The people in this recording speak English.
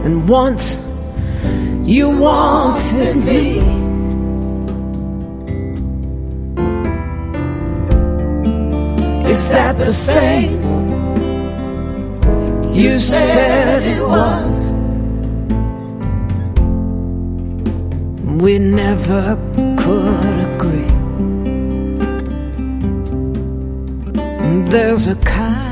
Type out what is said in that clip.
And once you wanted me. Is that the same? You said it was. We never could agree. There's a kind